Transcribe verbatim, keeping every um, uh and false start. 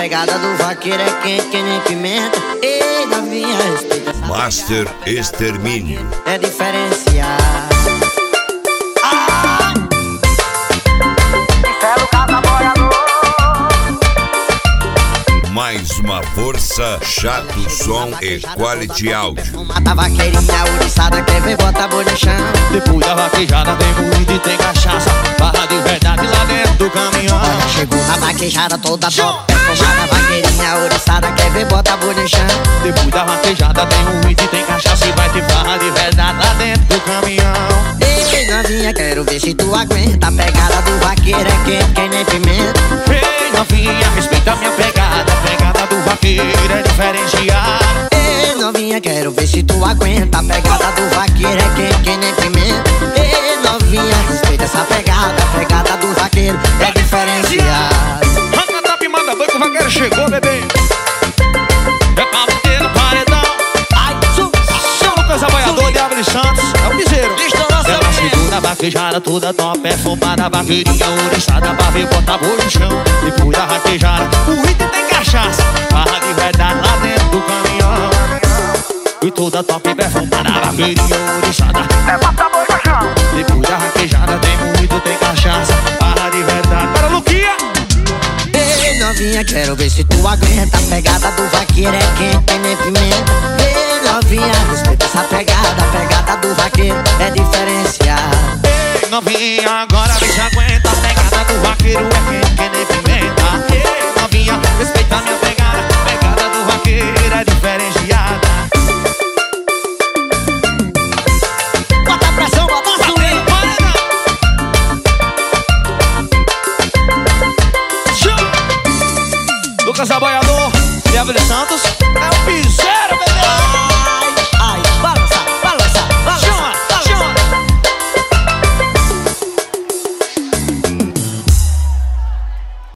pegada do vaqueiro é quente que nem pimenta. Ei, novinha, respeita essa Master pegada. Extermínio É diferenciado. mais uma força, chato som e quality áudio. Mata vaqueirinha, ouriçada, quer ver, bota a bunda no chão. Depois da vaquejada tem moído e tem cachaça. Barra de verdade lá dentro do caminhão. Olha, chegou na vaquejada toda top. Perfumada, vaqueirinha, ouriçada, quer ver, bota a bunda no chão. Depois da vaquejada tem moído e tem cachaça. E vai ter barra de verdade lá dentro do caminhão. Ei, novinha, quero ver se tu aguenta. A pegada do vaqueiro é quente que nem pimenta. Ei, novinha, respeita a minha pegada. A pegada do vaqueiro é diferenciada. Ei, novinha, quero ver se tu aguenta. A pegada do vaqueiro é quente que nem pimenta. Ei, novinha, respeita essa pegada. A pegada do vaqueiro é diferenciada. Arranca da pimada, doido que o vaqueiro chegou, bebê. É pra bater no paredão. Ai, su, São Lucas Abaiador, Diabo de Santos. É o piseiro. Ela segura a vaquejada toda top, perfumada, vaqueirinha, ouriçada, pra ver, bota a boca no chão. Depois da vaquejada, o item tem cachaça. Barra de verdade lá dentro do caminhão. E toda top, perfumada, vaqueirinha, ouriçada, bota a boca no chão. Depois da vaquejada tem moído, tem cachaça. Barra de verdade. Para Luquinha! ei, novinha, quero ver se tu aguenta. A pegada do vaqueiro é quente que nem pimenta. Ei, novinha, respeita essa pegada. A pegada do vaqueiro é diferenciada. Ei, novinha, agora vê se aguenta. A pegada do vaqueiro é quente que nem pimenta. Ei, novinha, respeita a minha pegada. A pegada do vaqueiro é diferenciada. Bota a pressão, bota a swing. Lucas Abaiador, Diabo de Santos.